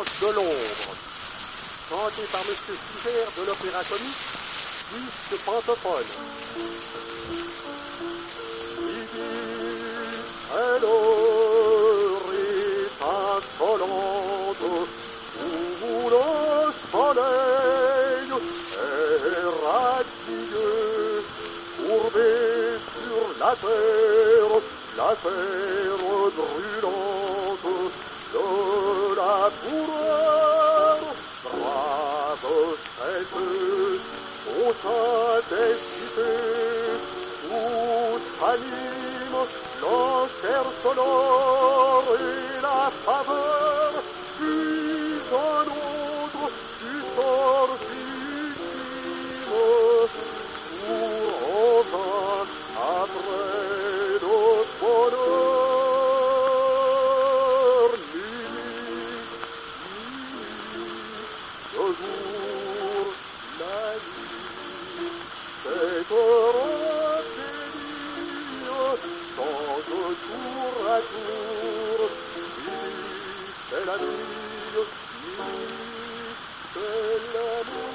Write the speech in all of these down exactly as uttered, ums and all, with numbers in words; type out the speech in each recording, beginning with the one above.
danse de l'ombre, chantée par Monsieur Fugère de l'Opéra Comique, disque Pantopole. Elle est insolente où le soleil est radieux, courbé sur la terre, la terre brûlante de la couleur. Brave fête au sein des cités où s'anime l'enchère sonore et la faveur puis d'un autre du sort victime pour enfin après notre bonheur. Nuit, nuit, le jour, la nuit, cette heure délire chante tour à tour. Nuit, c'est la nuit, nuit, c'est l'amour.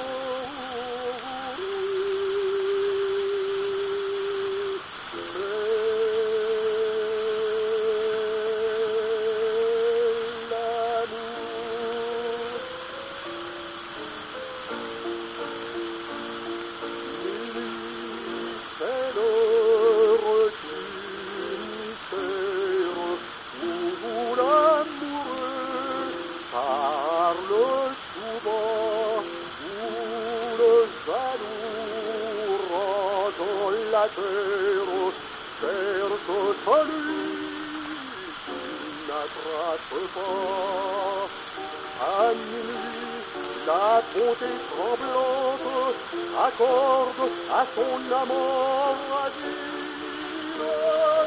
La terre cherche celui qui n'attrape pas. À minuit, la bonté tremblante accorde à son amant à dire